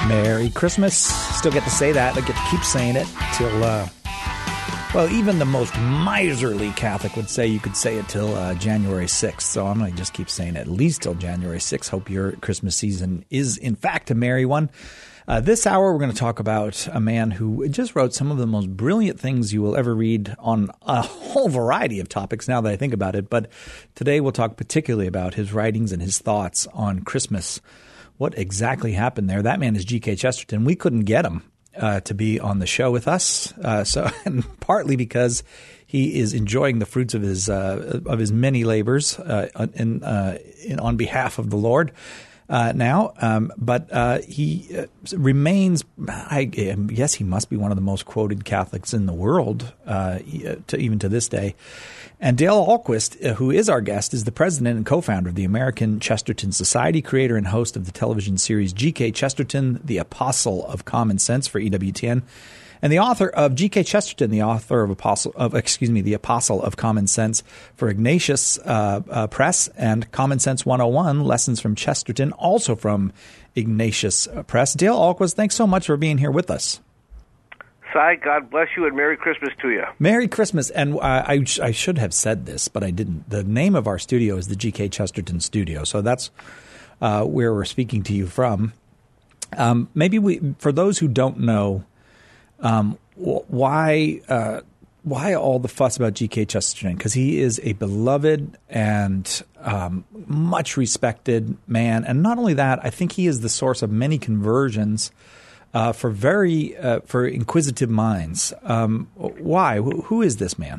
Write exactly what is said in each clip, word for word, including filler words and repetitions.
Merry Christmas. Still get to say that. I get to keep saying it till, uh, well, even the most miserly Catholic would say you could say it till uh, January sixth. So I'm going to just keep saying it at least till January sixth. Hope your Christmas season is, in fact, a merry one. Uh, this hour, we're going to talk about a man who just wrote some of the most brilliant things you will ever read on a whole variety of topics now that I think about it. But today we'll talk particularly about his writings and his thoughts on Christmas. What exactly happened there? That man is G K Chesterton. We couldn't get him uh, to be on the show with us, uh, so and partly because he is enjoying the fruits of his uh, of his many labors uh, in, uh, in on behalf of the Lord uh, now. Um, but uh, he uh, remains. I guess he must be one of the most quoted Catholics in the world, uh, to, even to this day. And Dale Ahlquist, uh, who is our guest, is the president and co-founder of the American Chesterton Society, creator and host of the television series G K Chesterton, the Apostle of Common Sense for E W T N, and the author of G K Chesterton, the author of Apostle of excuse me, the Apostle of Common Sense for Ignatius uh, uh, Press, and Common Sense one oh one, Lessons from Chesterton, also from Ignatius Press. Dale Ahlquist, thanks so much for being here with us. Cy, God bless you, and Merry Christmas to you. Merry Christmas. And uh, I, I should have said this, but I didn't. The name of our studio is the G K Chesterton Studio, so that's uh, where we're speaking to you from. Um, maybe we, for those who don't know, um, why uh, why all the fuss about G K Chesterton? Because he is a beloved and um, much respected man. And not only that, I think he is the source of many conversions Uh, for very uh, for inquisitive minds. Um, why? Who, who is this man?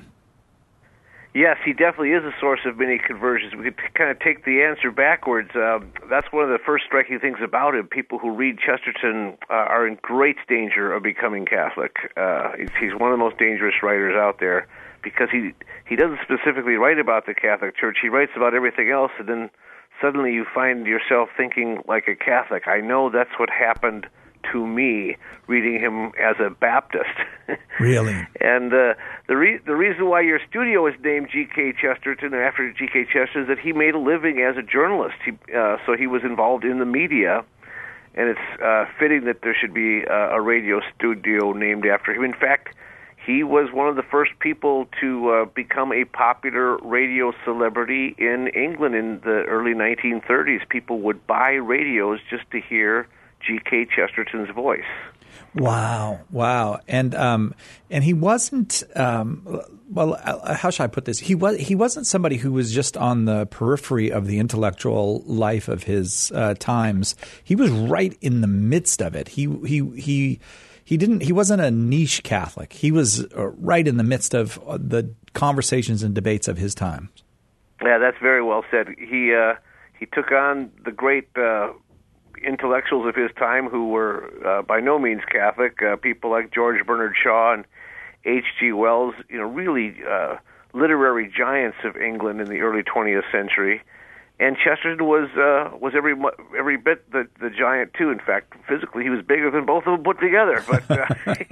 Yes, he definitely is a source of many conversions. We could kind of take the answer backwards. Um, that's one of the first striking things about him. People who read Chesterton uh, are in great danger of becoming Catholic. Uh, he's, he's one of the most dangerous writers out there because he he doesn't specifically write about the Catholic Church. He writes about everything else, and then suddenly you find yourself thinking like a Catholic. I know that's what happened to me reading him as a Baptist. Really? And uh, the re- the reason why your studio is named G K Chesterton after G K Chesterton is that he made a living as a journalist. He, uh, so he was involved in the media, and it's uh, fitting that there should be uh, a radio studio named after him. In fact, he was one of the first people to uh, become a popular radio celebrity in England in the early nineteen thirties. People would buy radios just to hear G K Chesterton's voice. Wow, wow, and um, and he wasn't. Um, well, how should I put this? He was. He wasn't somebody who was just on the periphery of the intellectual life of his uh, times. He was right in the midst of it. He he he he didn't. He wasn't a niche Catholic. He was uh, right in the midst of the conversations and debates of his time. Yeah, that's very well said. He uh, he took on the great Uh, intellectuals of his time who were uh, by no means Catholic, uh, people like George Bernard Shaw and H G Wells, you know, really uh, literary giants of England in the early twentieth century. And Chesterton was uh, was every every bit the, the giant too. In fact, physically he was bigger than both of them put together. But uh,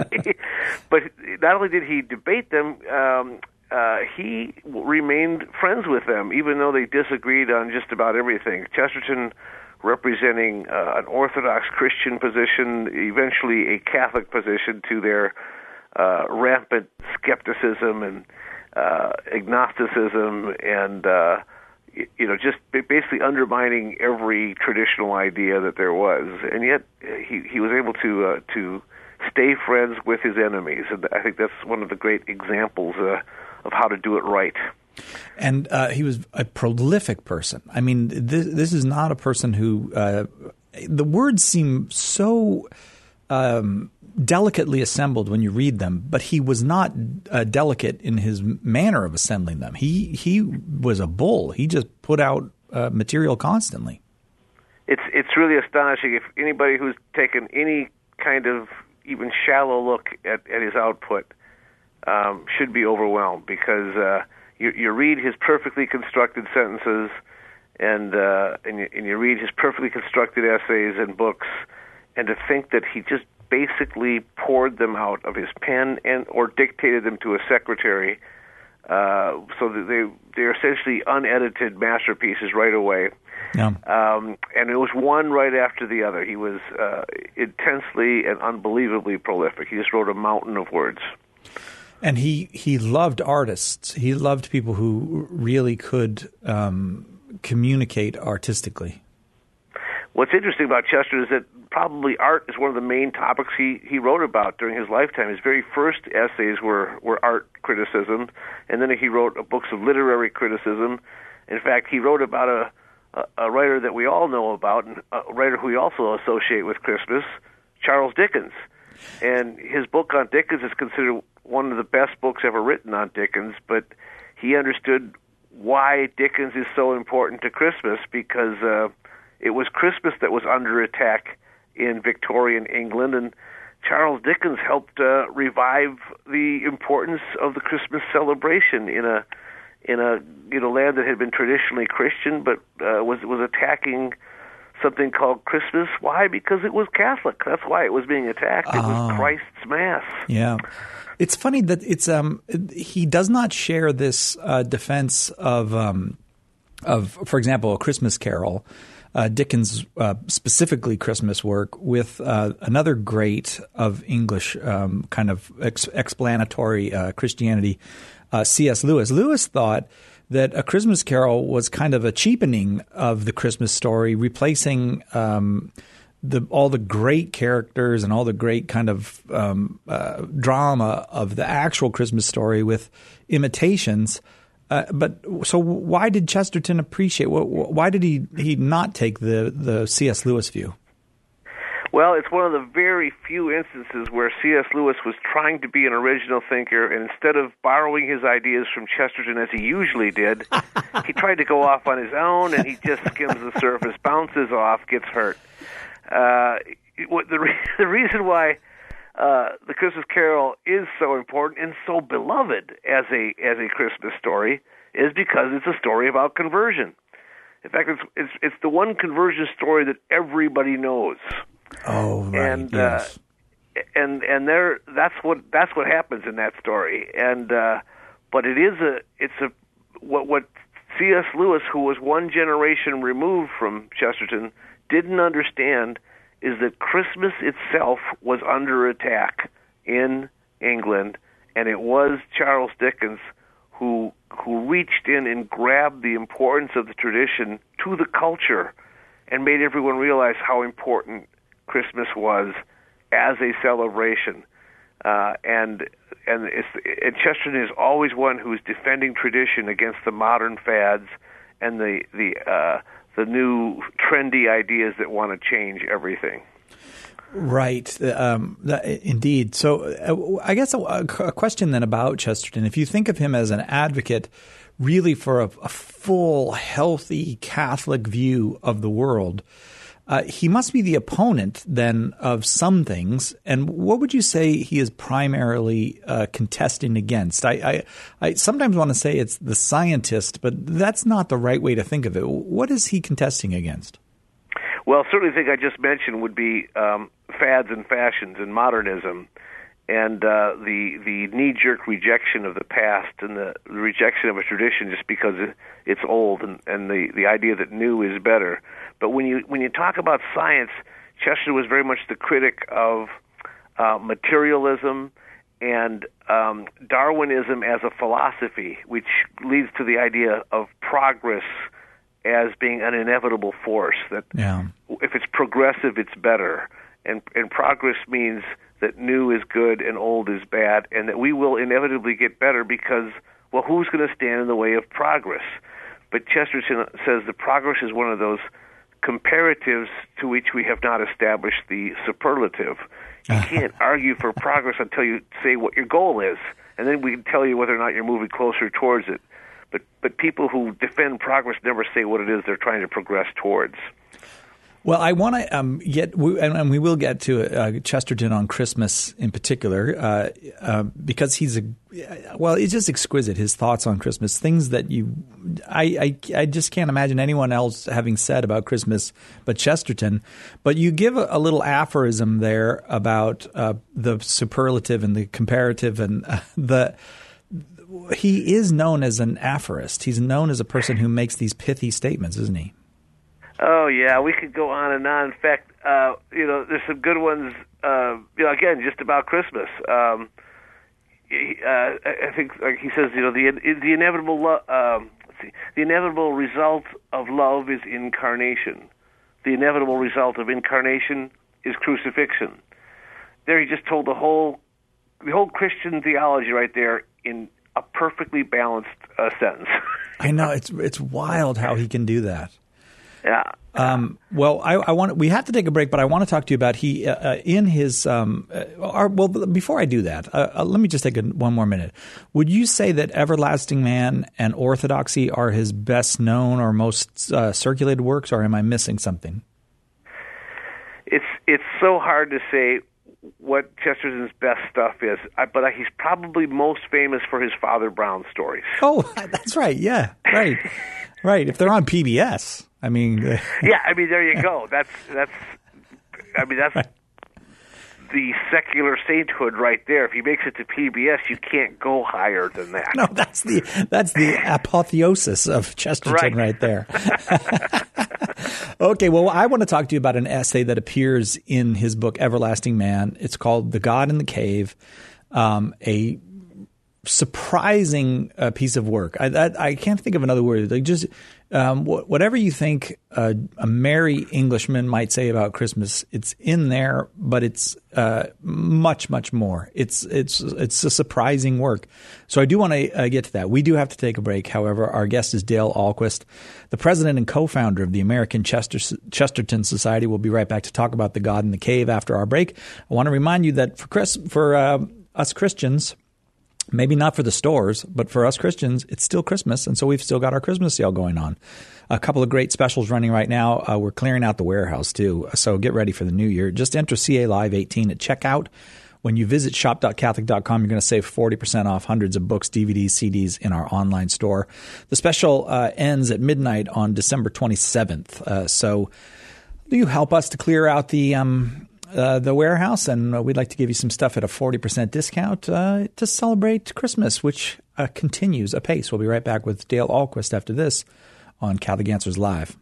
but not only did he debate them, um, uh, he remained friends with them, even though they disagreed on just about everything. Chesterton representing uh, an Orthodox Christian position, eventually a Catholic position, to their uh, rampant skepticism and uh, agnosticism, and uh, you know, just basically undermining every traditional idea that there was. And yet, he he was able to uh, to stay friends with his enemies, and I think that's one of the great examples uh, of how to do it right. And uh, he was a prolific person. I mean, this, this is not a person who uh, – the words seem so um, delicately assembled when you read them, but he was not uh, delicate in his manner of assembling them. He he was a bull. He just put out uh, material constantly. It's, it's really astonishing. If anybody who's taken any kind of even shallow look at, at his output um, should be overwhelmed, because uh, – You, you read his perfectly constructed sentences, and uh, and, you, and you read his perfectly constructed essays and books, and to think that he just basically poured them out of his pen and or dictated them to a secretary Uh, so that they they're essentially unedited masterpieces right away. Yeah. Um, and it was one right after the other. He was uh, intensely and unbelievably prolific. He just wrote a mountain of words. And he, he loved artists. He loved people who really could um, communicate artistically. What's interesting about Chester is that probably art is one of the main topics he, he wrote about during his lifetime. His very first essays were, were art criticism, and then he wrote books of literary criticism. In fact, he wrote about a, a, a writer that we all know about, and a writer who we also associate with Christmas, Charles Dickens. And his book on Dickens is considered one of the best books ever written on Dickens, but he understood why Dickens is so important to Christmas, because uh, it was Christmas that was under attack in Victorian England, and Charles Dickens helped uh, revive the importance of the Christmas celebration in a in a you know land that had been traditionally Christian, but uh, was was attacking something called Christmas. Why? Because it was Catholic. That's why it was being attacked. It oh. was Christ's Mass. Yeah. It's funny that it's um he does not share this uh, defense of um of, for example, A Christmas Carol, uh, Dickens' uh, specifically Christmas work, with uh, another great of English um, kind of ex- explanatory uh, Christianity, uh, C S. Lewis. Lewis thought that A Christmas Carol was kind of a cheapening of the Christmas story, replacing um, the all the great characters and all the great kind of um, uh, drama of the actual Christmas story with imitations. Uh, but so why did Chesterton appreciate? Why did he, he not take the, the C S. Lewis view? Well, it's one of the very few instances where C S. Lewis was trying to be an original thinker, and instead of borrowing his ideas from Chesterton as he usually did, he tried to go off on his own, and he just skims the surface, bounces off, gets hurt. Uh, what the, re- the reason why uh, the Christmas Carol is so important and so beloved as a as a Christmas story is because it's a story about conversion. In fact, it's it's, it's the one conversion story that everybody knows. Oh, right. And yes. uh, and and there that's what that's what happens in that story. And uh, but it is a it's a what what C S. Lewis, who was one generation removed from Chesterton, didn't understand is that Christmas itself was under attack in England, and it was Charles Dickens who who reached in and grabbed the importance of the tradition to the culture and made everyone realize how important Christmas was as a celebration. Uh, and and, it's, and Chesterton is always one who's defending tradition against the modern fads and the the uh, the new trendy ideas that want to change everything. Right. Um, that, indeed. So uh, I guess a, a question then about Chesterton. If you think of him as an advocate really for a, a full, healthy Catholic view of the world, uh, he must be the opponent then of some things. And what would you say he is primarily uh, contesting against? I, I, I sometimes want to say it's the scientist, but that's not the right way to think of it. What is he contesting against? Well, certainly the thing I just mentioned would be um, fads and fashions and modernism, and uh, the the knee-jerk rejection of the past and the rejection of a tradition just because it, it's old, and, and the, the idea that new is better. But when you when you talk about science, Chesterton was very much the critic of uh, materialism and um, Darwinism as a philosophy, which leads to the idea of progress as being an inevitable force, that yeah. if it's progressive, it's better. And, and progress means that new is good and old is bad, and that we will inevitably get better because, well, who's going to stand in the way of progress? But Chesterton says that progress is one of those comparatives to which we have not established the superlative. You can't argue for progress until you say what your goal is, and then we can tell you whether or not you're moving closer towards it. But but people who defend progress never say what it is they're trying to progress towards. Well, I want to um, get, we, and, and we will get to uh, Chesterton on Christmas in particular, uh, uh, because he's a, well, it's just exquisite, his thoughts on Christmas, things that you, I, I, I just can't imagine anyone else having said about Christmas but Chesterton. But you give a, a little aphorism there about uh, the superlative and the comparative and uh, the, he is known as an aphorist. He's known as a person who makes these pithy statements, isn't he? Oh, yeah, we could go on and on. In fact, uh, you know, there's some good ones, uh, you know, again, just about Christmas. Um, he, uh, I think, like he says, you know, the the inevitable lo- um, let's see, the inevitable result of love is incarnation. The inevitable result of incarnation is crucifixion. There he just told the whole the whole Christian theology right there in a perfectly balanced uh, sentence. I know, it's it's wild how he can do that. Yeah. Um, well, I, I want we have to take a break, but I want to talk to you about he uh, in his. Um, uh, our, well, before I do that, uh, uh, let me just take a, one more minute. Would you say that Everlasting Man and Orthodoxy are his best known or most uh, circulated works, or am I missing something? It's it's so hard to say what Chesterton's best stuff is, I, but he's probably most famous for his Father Brown stories. Oh, that's right. Yeah, right, right. If they're on P B S. I mean, yeah. I mean, there you go. That's that's. I mean, that's the secular sainthood right there. If he makes it to P B S, you can't go higher than that. No, that's the that's the apotheosis of Chesterton right, right there. Okay, well, I want to talk to you about an essay that appears in his book Everlasting Man. It's called "The God in the Cave," um, a surprising uh, piece of work. I, I, I can't think of another word. Like just um, wh- whatever you think uh, a merry Englishman might say about Christmas, it's in there, but it's uh, much, much more. It's it's it's a surprising work. So I do want to uh, get to that. We do have to take a break. However, our guest is Dale Ahlquist, the president and co-founder of the American Chester- Chesterton Society. We'll be right back to talk about the God in the Cave after our break. I want to remind you that for Chris, for uh, us Christians, maybe not for the stores, but for us Christians, it's still Christmas, and so we've still got our Christmas sale going on. A couple of great specials running right now. Uh, we're clearing out the warehouse, too, so get ready for the new year. Just enter C A Live eighteen at checkout. When you visit shop dot catholic dot com, you're going to save forty percent off hundreds of books, D V Ds, C Ds in our online store. The special uh, ends at midnight on December twenty-seventh, uh, so do you help us to clear out the um, – Uh, the warehouse, and uh, we'd like to give you some stuff at a forty percent discount uh, to celebrate Christmas, which uh, continues apace. We'll be right back with Dale Ahlquist after this on Catholic Answers Live.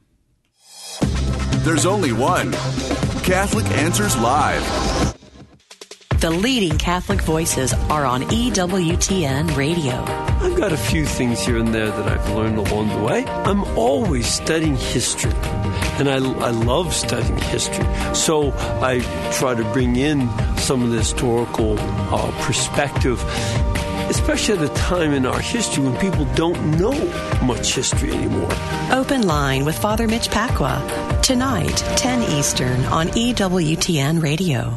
There's only one Catholic Answers Live. The leading Catholic voices are on E W T N Radio. I've got a few things here and there that I've learned along the way. I'm always studying history, and I, I love studying history. So I try to bring in some of the historical uh, perspective, especially at a time in our history when people don't know much history anymore. Open Line with Father Mitch Pacwa, tonight, ten Eastern on E W T N Radio.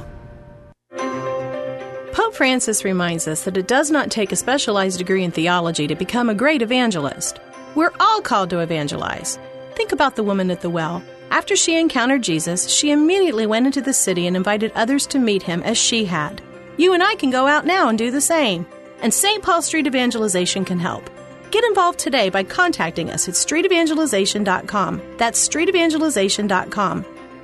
Pope Francis reminds us that it does not take a specialized degree in theology to become a great evangelist. We're all called to evangelize. Think about the woman at the well. After she encountered Jesus, she immediately went into the city and invited others to meet him as she had. You and I can go out now and do the same. And Saint Paul Street Evangelization can help. Get involved today by contacting us at street evangelization dot com. That's street evangelization dot com.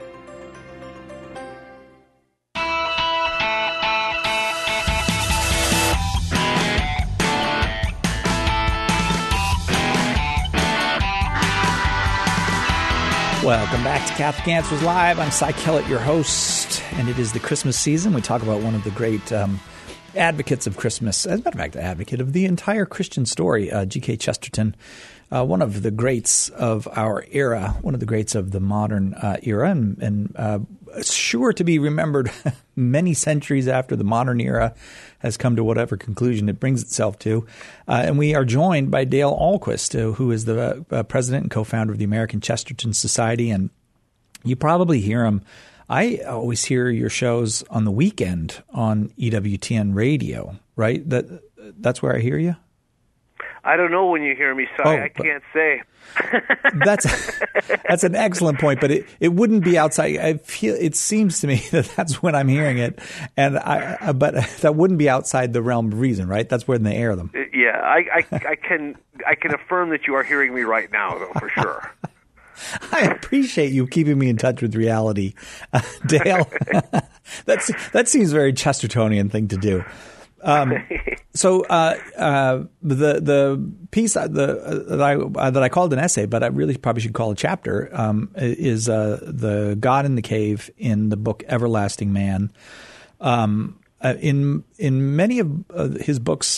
Welcome back to Catholic Answers Live. I'm Cy Kellett, your host, and it is the Christmas season. We talk about one of the great um, advocates of Christmas, as a matter of fact, advocate of the entire Christian story, uh, G K Chesterton, uh, one of the greats of our era, one of the greats of the modern uh, era, and, and uh, sure to be remembered many centuries after the modern era has come to whatever conclusion it brings itself to. Uh, and we are joined by Dale Ahlquist, uh, who is the uh, president and co-founder of the American Chesterton Society. And you probably hear him. I always hear your shows on the weekend on E W T N Radio, right? That That's where I hear you? I don't know when you hear me, Cy. Oh, I can't say. that's that's an excellent point, but it, it wouldn't be outside. I feel it seems to me that that's when I'm hearing it, and I but that wouldn't be outside the realm of reason, right? That's when they air them. Yeah, I, I, I can I can affirm that you are hearing me right now, though, for sure. I appreciate you keeping me in touch with reality, uh, Dale. That's that seems a very Chestertonian thing to do. Um, So uh, uh, the the piece uh, the, uh, that I uh, that I called an essay, but I really probably should call a chapter, um, is uh, the God in the Cave in the book Everlasting Man. Um, uh, in in many of uh, his books,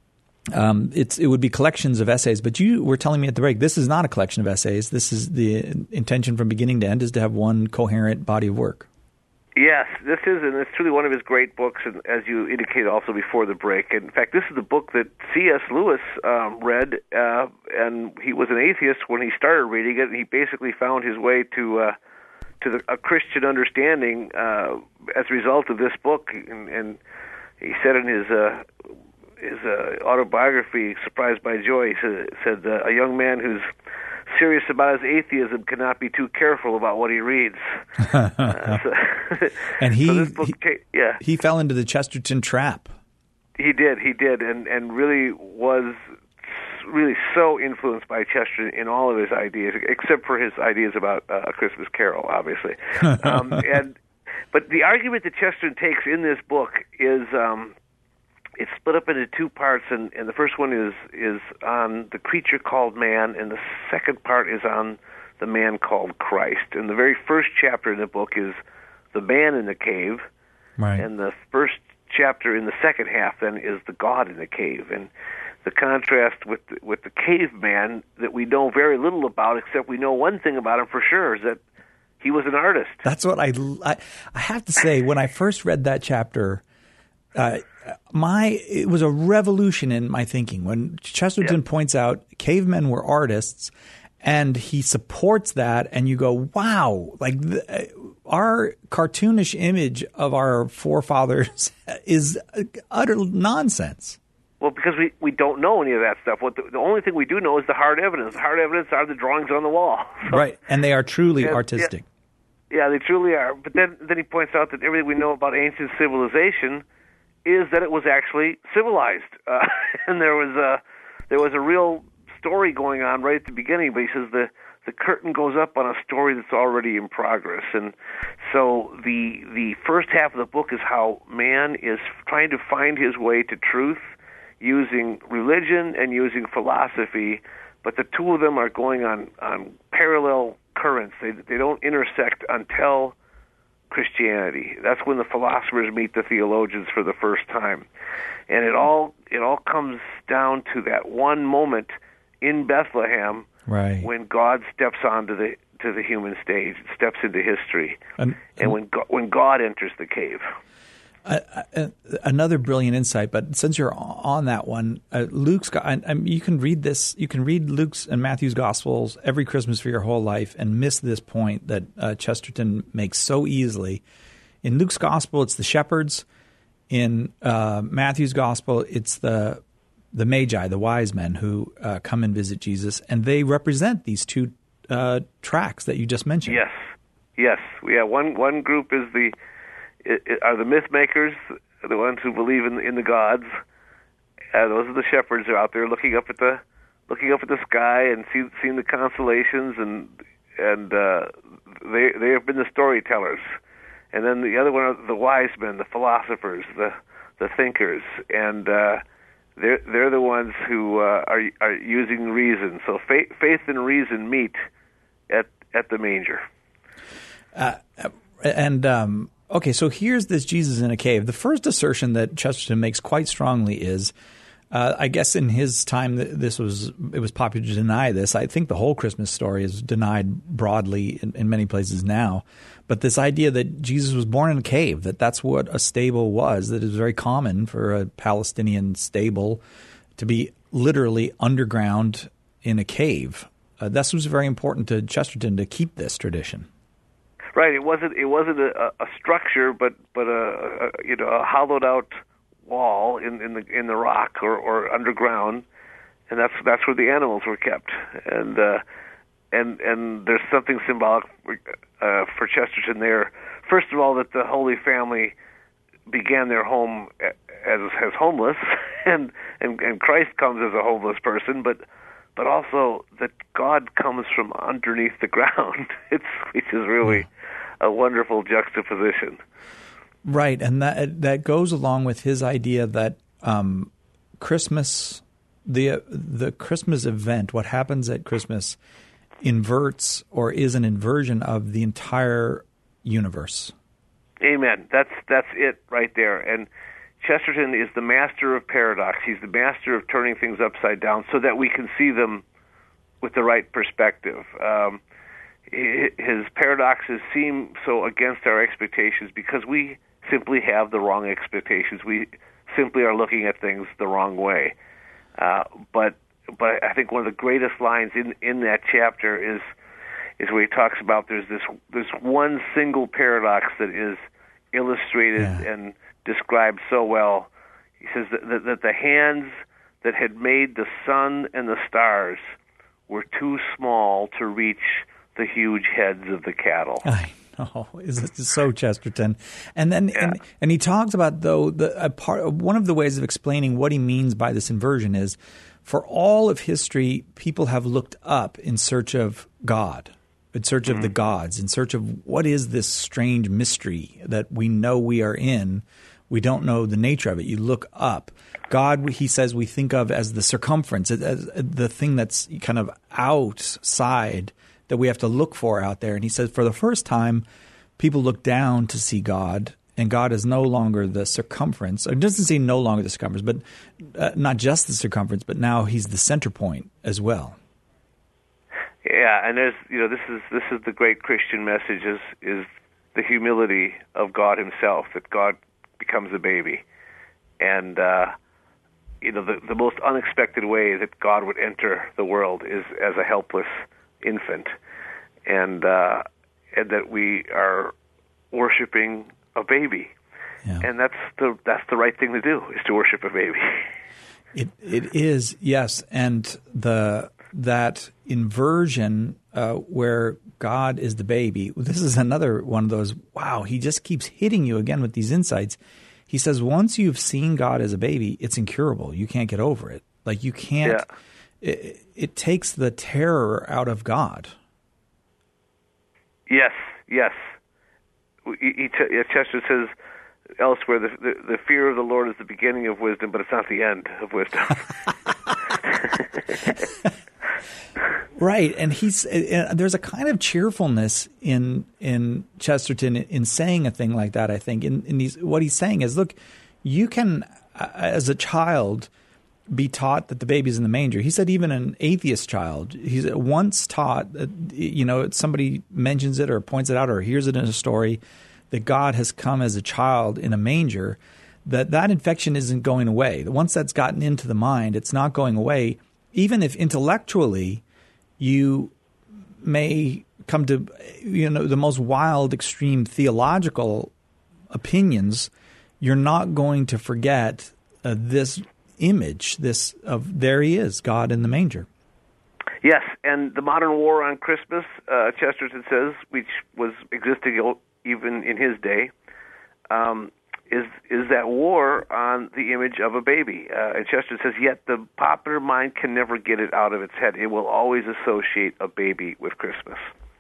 um, it's it would be collections of essays. But you were telling me at the break, this is not a collection of essays. This is the intention from beginning to end is to have one coherent body of work. Yes, this is, and it's truly one of his great books, and as you indicated also before the break. In fact, this is the book that C S Lewis um, read, uh, and he was an atheist when he started reading it, and he basically found his way to uh, to the, a Christian understanding uh, as a result of this book. And, and he said in his uh, his uh, autobiography, Surprised by Joy, he said, said uh, a young man who's serious about his atheism cannot be too careful about what he reads. uh, so, and he, so this book, he, yeah, he fell into the Chesterton trap. He did, he did, and and really was really so influenced by Chesterton in all of his ideas, except for his ideas about uh, A Christmas Carol, obviously. um, and but the argument that Chesterton takes in this book is. Um, It's split up into two parts, and, and the first one is is on the creature called man, and the second part is on the man called Christ. And the very first chapter in the book is the man in the cave, right. And the first chapter in the second half then is the God in the cave. And the contrast with the, with the caveman that we know very little about, except we know one thing about him for sure, is that he was an artist. That's what I I, I have to say. When I first read that chapter, uh, my it was a revolution in my thinking when Chesterton yeah. points out cavemen were artists, and he supports that, and you go, wow, like the, our cartoonish image of our forefathers is utter nonsense. Well, because we, we don't know any of that stuff. What the, the only thing we do know is the hard evidence. The hard evidence are the drawings on the wall. So, right, and they are truly and, artistic. Yeah, yeah, they truly are. But then, then he points out that everything we know about ancient civilization is that it was actually civilized, uh, and there was a there was a real story going on right at the beginning. But he says the the curtain goes up on a story that's already in progress, and so the the first half of the book is how man is trying to find his way to truth using religion and using philosophy, but the two of them are going on on parallel currents. They they don't intersect until Christianity. That's when the philosophers meet the theologians for the first time. And it all it all comes down to that one moment in Bethlehem, right, when God steps onto the to the human stage, steps into history. And, and, and when God, when God enters the cave. Uh, uh, another brilliant insight, but since you're on that one, uh, Luke's got, I, I mean, you can read this, you can read Luke's and Matthew's Gospels every Christmas for your whole life and miss this point that uh, Chesterton makes so easily. In Luke's Gospel, it's the shepherds. In uh, Matthew's Gospel, it's the the Magi, the wise men who uh, come and visit Jesus, and they represent these two uh, tracks that you just mentioned. Yes, yes, yeah. One one group is the It, it, are the myth makers, the ones who believe in in the gods. Uh, those are the shepherds who are out there looking up at the looking up at the sky and see, seeing the constellations, and and uh, they they have been the storytellers. And then the other one are the wise men, the philosophers, the the thinkers, and uh, they're they're the ones who uh, are are using reason. So faith, faith and reason meet at at the manger. Uh, and um Okay, so here's this Jesus in a cave. The first assertion that Chesterton makes quite strongly is, uh, I guess in his time this was it was popular to deny this. I think the whole Christmas story is denied broadly in, in many places now. But this idea that Jesus was born in a cave, that that's what a stable was, that it was very common for a Palestinian stable to be literally underground in a cave. Uh, this was very important to Chesterton to keep this tradition. Right. It wasn't. It wasn't a, a structure, but but a, a you know a hollowed out wall in, in the in the rock or, or underground, and that's that's where the animals were kept. And uh, and and there's something symbolic for, uh, for Chesterton there. First of all, that the Holy Family began their home as as homeless, and and, and Christ comes as a homeless person, but. But also that God comes from underneath the ground. It's which is really a wonderful juxtaposition. Right, and that that goes along with his idea that um, Christmas, the the Christmas event, what happens at Christmas, inverts or is an inversion of the entire universe. Amen. That's that's it right there. And Chesterton is the master of paradox. He's the master of turning things upside down so that we can see them with the right perspective. Um, his paradoxes seem so against our expectations because we simply have the wrong expectations. We simply are looking at things the wrong way. Uh, but but I think one of the greatest lines in, in that chapter is is where he talks about there's this this one single paradox that is illustrated yeah. and described so well. He says that, that, that the hands that had made the sun and the stars were too small to reach the huge heads of the cattle. I know. It's so Chesterton. And then yeah. and, and he talks about, though, the a part one of the ways of explaining what he means by this inversion is for all of history, people have looked up in search of God, in search mm-hmm. of the gods, in search of what is this strange mystery that we know we are in. We don't know the nature of it. You look up. God, he says, we think of as the circumference, as the thing that's kind of outside that we have to look for out there. And he says for the first time, people look down to see God, and God is no longer the circumference. It doesn't say no longer the circumference, but uh, not just the circumference, but now he's the center point as well. Yeah, and there's you know this is this is the great Christian message is is the humility of God Himself, that God becomes a baby, and uh, you know the the most unexpected way that God would enter the world is as a helpless infant, and uh, and that we are worshiping a baby, yeah. and that's the that's the right thing to do, is to worship a baby. It it is, yes, and the that inversion uh, where God is the baby. This is another one of those. Wow, he just keeps hitting you again with these insights. He says once you've seen God as a baby, it's incurable. You can't get over it. Like you can't. Yeah. It, it takes the terror out of God. Yes, yes. He, he, Chester says elsewhere, the, the, the fear of the Lord is the beginning of wisdom, but it's not the end of wisdom. Right, and he's uh, there's a kind of cheerfulness in in Chesterton in, in saying a thing like that. I think in, in these, what he's saying is, look, you can, uh, as a child, be taught that the baby's in the manger. He said even an atheist child, he's once taught, uh, you know, somebody mentions it or points it out or hears it in a story that God has come as a child in a manger, that that infection isn't going away. Once that's gotten into the mind, it's not going away. Even if intellectually you may come to, you know, the most wild, extreme theological opinions, you're not going to forget uh, this image, this of there he is, God in the manger. Yes, and the modern war on Christmas, uh, Chesterton says, which was existing even in his day, um, is is that war on the image of a baby. Uh, and Chesterton says, yet the popular mind can never get it out of its head. It will always associate a baby with Christmas.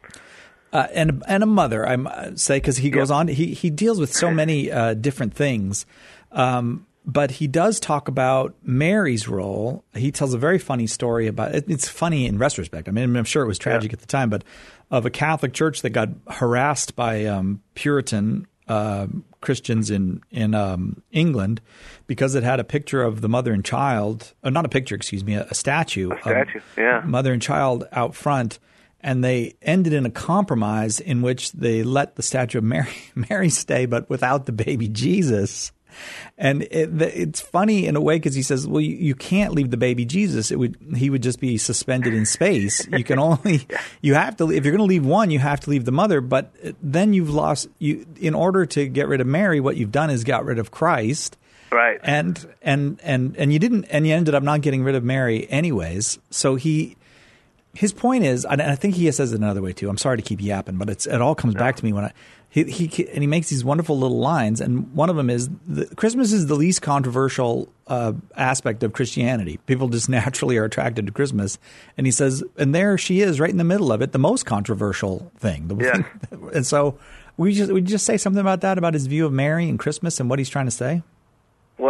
Uh, and and a mother, I say, because he goes yep. on, he, he deals with so many uh, different things. Um, but he does talk about Mary's role. He tells a very funny story about it. It's funny in retrospect. I mean, I'm sure it was tragic yeah. at the time, but of a Catholic church that got harassed by um, Puritan uh, Christians in in um, England because it had a picture of the mother and child, or not a picture, excuse me, a, a statue, a statue, of yeah, mother and child out front. And they ended in a compromise in which they let the statue of Mary, Mary stay, but without the baby Jesus. And it, it's funny in a way because he says, well, you, you can't leave the baby Jesus. It would he would just be suspended in space. You can only you have to if you're going to leave one, you have to leave the mother. But then you've lost you in order to get rid of Mary. What you've done is got rid of Christ. Right. And and and and you didn't and you ended up not getting rid of Mary anyways. So he. His point is, and I think he says it another way too. I'm sorry to keep yapping, but it's it all comes no. back to me when I he, he and he makes these wonderful little lines, and one of them is the, Christmas is the least controversial uh, aspect of Christianity. People just naturally are attracted to Christmas, and he says, and there she is, right in the middle of it, the most controversial thing. The yeah. thing and so we just we just say something about that, about his view of Mary and Christmas and what he's trying to say. Well, it,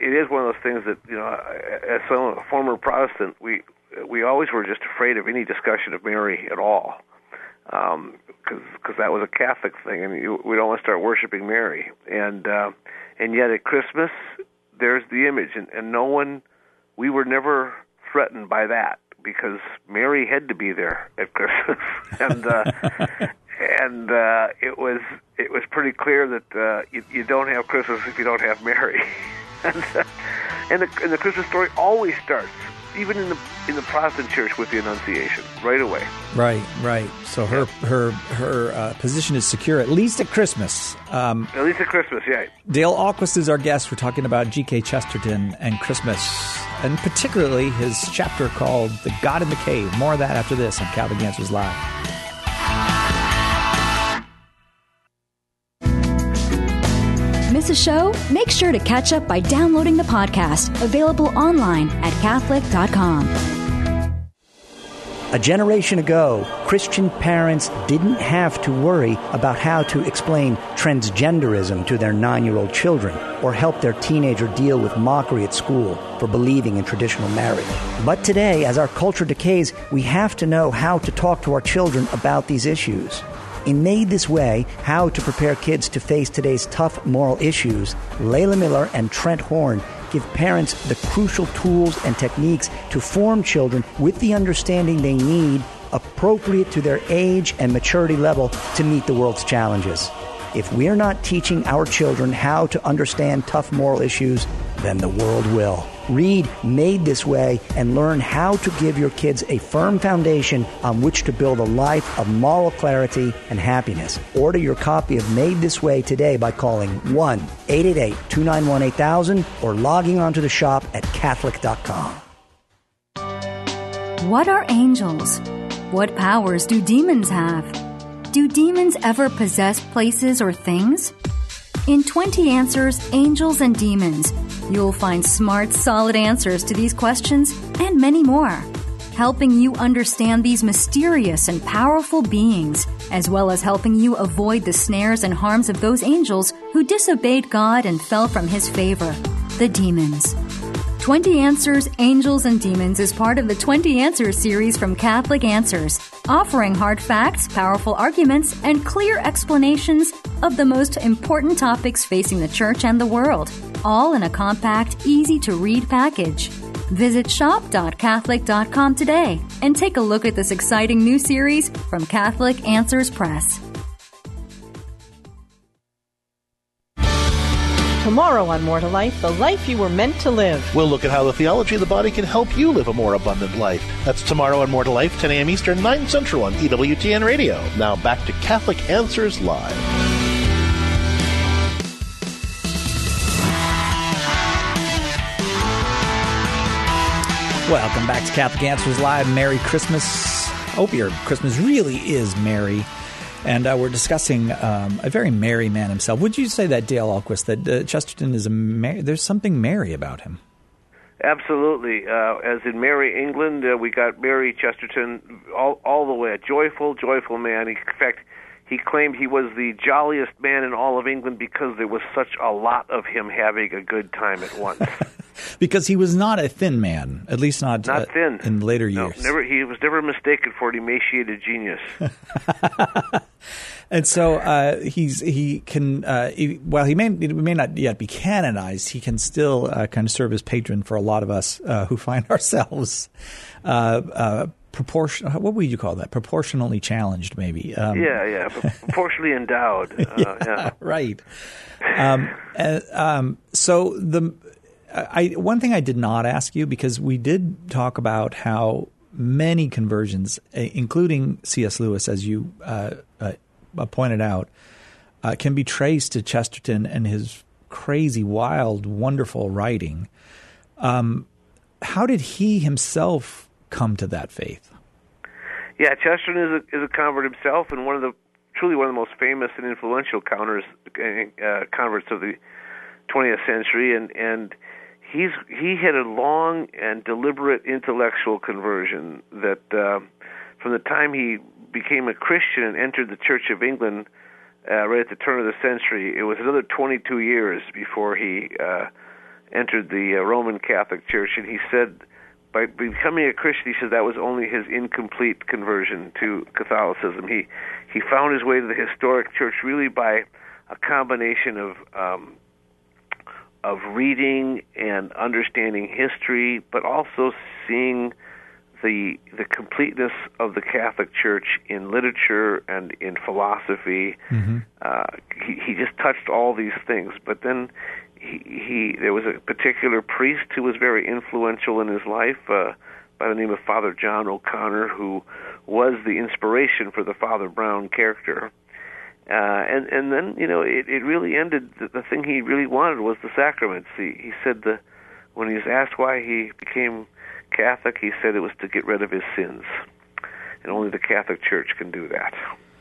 it is one of those things that, you know, as some, a former Protestant, we we always were just afraid of any discussion of Mary at all, because um, because that was a Catholic thing, and you, we don't want to start worshiping Mary. And uh, and yet at Christmas, there's the image, and, and no one, we were never threatened by that, because Mary had to be there at Christmas, and uh, and uh, it was it was pretty clear that uh, you, you don't have Christmas if you don't have Mary, and uh, and, the, and the Christmas story always starts, even in the in the Protestant church, with the Annunciation right away. Right, right. So her her her uh, position is secure, at least at Christmas. Um, at least at Christmas, yeah. Dale Ahlquist is our guest. We're talking about G K Chesterton and Christmas, and particularly his chapter called "The God in the Cave." More of that after this on Catholic Answers Live. Miss a show? Make sure to catch up by downloading the podcast, available online at Catholic dot com. A generation ago, Christian parents didn't have to worry about how to explain transgenderism to their nine-year-old children or help their teenager deal with mockery at school for believing in traditional marriage. But today, as our culture decays, we have to know how to talk to our children about these issues. In Made This Way, How to Prepare Kids to Face Today's Tough Moral Issues, Layla Miller and Trent Horn give parents the crucial tools and techniques to form children with the understanding they need, appropriate to their age and maturity level, to meet the world's challenges. If we're not teaching our children how to understand tough moral issues, then the world will. Read Made This Way and learn how to give your kids a firm foundation on which to build a life of moral clarity and happiness. Order your copy of Made This Way today by calling one eight eight eight, two nine one, eight thousand or logging onto the shop at Catholic dot com. What are angels? What powers do demons have? Do demons ever possess places or things? In twenty Answers, Angels and Demons, you'll find smart, solid answers to these questions and many more, helping you understand these mysterious and powerful beings, as well as helping you avoid the snares and harms of those angels who disobeyed God and fell from His favor, the demons. twenty Answers, Angels and Demons is part of the twenty Answers series from Catholic Answers, offering hard facts, powerful arguments, and clear explanations of the most important topics facing the Church and the world, all in a compact, easy-to-read package. Visit shop dot catholic dot com today and take a look at this exciting new series from Catholic Answers Press. Tomorrow on More to Life, the life you were meant to live. We'll look at how the theology of the body can help you live a more abundant life. That's tomorrow on More to Life, ten a.m. Eastern, nine Central on E W T N Radio. Now back to Catholic Answers Live. Welcome back to Catholic Answers Live. Merry Christmas. Hope your Christmas really is merry. And uh, we're discussing um, a very merry man himself. Would you say that, Dale Ahlquist, that uh, Chesterton is a mer- there's something merry about him? Absolutely. Uh, as in Merry England, uh, we got Merry Chesterton all, all the way, a joyful, joyful man. He, in fact, he claimed he was the jolliest man in all of England because there was such a lot of him having a good time at once. Because he was not a thin man, at least not, not uh, thin. in later no, years. Never, he was never mistaken for an emaciated genius. And so uh, he's he can uh, he, while he may he may not yet be canonized, he can still uh, kind of serve as patron for a lot of us uh, who find ourselves uh, uh, proportion. What would you call that? Proportionally challenged, maybe. Um, yeah, yeah, proportionally endowed. Uh, yeah, yeah, right. Um, uh, um, so the. I, one thing I did not ask you, because we did talk about how many conversions, including C S. Lewis, as you uh, uh, pointed out, uh, can be traced to Chesterton and his crazy, wild, wonderful writing. Um, how did he himself come to that faith? Yeah, Chesterton is a, is a convert himself, and one of the truly one of the most famous and influential counters, uh, converts of the twentieth century, and and. He's he had a long and deliberate intellectual conversion that uh, from the time he became a Christian and entered the Church of England uh, right at the turn of the century, it was another twenty-two years before he uh, entered the uh, Roman Catholic Church, and he said by becoming a Christian, he said that was only his incomplete conversion to Catholicism. He he found his way to the historic church really by a combination of um, of reading and understanding history, but also seeing the the completeness of the Catholic Church in literature and in philosophy. Mm-hmm. Uh, he, he just touched all these things. But then he, he there was a particular priest who was very influential in his life uh, by the name of Father John O'Connor, who was the inspiration for the Father Brown character. Uh, and and then you know it, it really ended. The, the thing he really wanted was the sacraments. He he said the when he was asked why he became Catholic, he said it was to get rid of his sins, and only the Catholic Church can do that.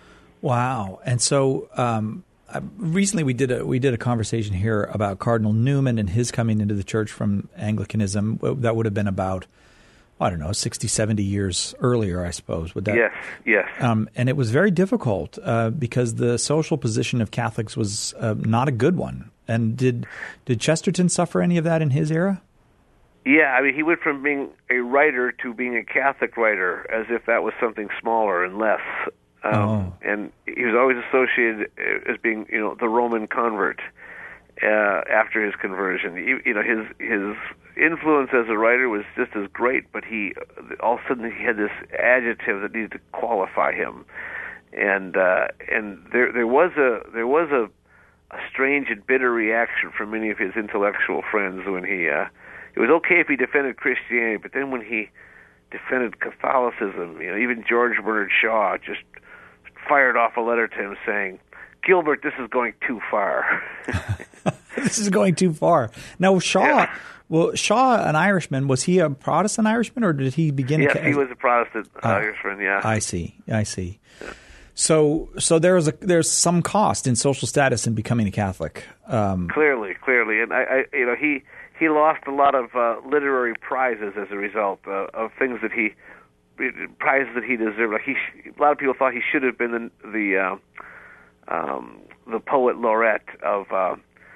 Wow! And so um, recently we did a we did a conversation here about Cardinal Newman and his coming into the church from Anglicanism. That would have been about, I don't know, sixty, seventy years earlier, I suppose. Would that? Yes, yes. Um, and it was very difficult uh, because the social position of Catholics was uh, not a good one. And did did Chesterton suffer any of that in his era? Yeah, I mean, he went from being a writer to being a Catholic writer, as if that was something smaller and less. Um, oh. And he was always associated as being, you know, the Roman convert uh, after his conversion. You, you know, his his influence as a writer was just as great, but he all of a sudden he had this adjective that needed to qualify him, and uh, and there there was a there was a, a strange and bitter reaction from many of his intellectual friends when he. Uh, It was okay if he defended Christianity, but then when he defended Catholicism, you know, even George Bernard Shaw just fired off a letter to him saying, "Gilbert, this is going too far." This is going too far. Now, Shaw, yeah. well, Shaw, an Irishman, was he a Protestant Irishman, or did he begin? Yes, to, he was a Protestant uh, Irishman. Yeah, I see. I see. Yeah. So, so there's a there's some cost in social status in becoming a Catholic. Um, clearly, clearly, and I, I you know, he. He lost a lot of uh, literary prizes as a result uh, of things that he prizes that he deserved. Like he, a lot of people thought he should have been the the, uh, um, the poet laureate of uh,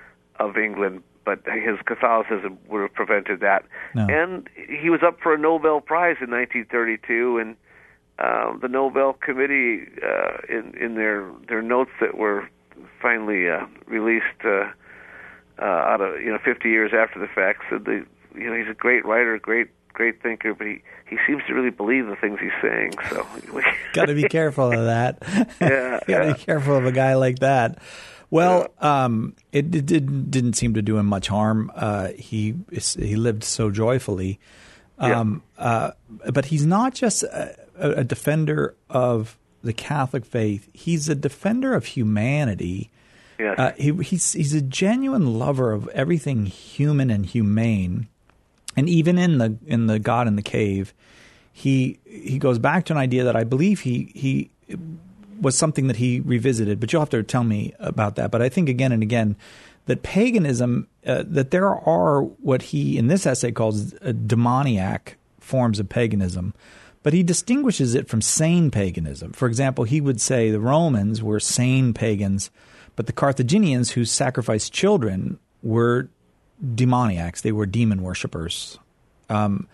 of England, but his Catholicism would have prevented that. No. And he was up for a Nobel Prize in nineteen thirty-two, and uh, the Nobel Committee, uh, in in their their notes that were finally uh, released. Uh, Uh, out of you know, fifty years after the fact, said the you know he's a great writer, great great thinker, but he, he seems to really believe the things he's saying. So, got to be careful of that. Yeah, got to yeah. be careful of a guy like that. Well, yeah. um, it, it did, didn't seem to do him much harm. Uh, he he lived so joyfully, um, yeah. uh, but he's not just a, a defender of the Catholic faith. He's a defender of humanity. Yes. Uh, he, he's he's a genuine lover of everything human and humane, and even in the in the God in the Cave, he he goes back to an idea that I believe he he was something that he revisited. But you'll have to tell me about that. But I think again and again that paganism, uh, that there are what he in this essay calls uh, demoniac forms of paganism. But he distinguishes it from sane paganism. For example, he would say the Romans were sane pagans, but the Carthaginians who sacrificed children were demoniacs. They were demon worshippers. Um,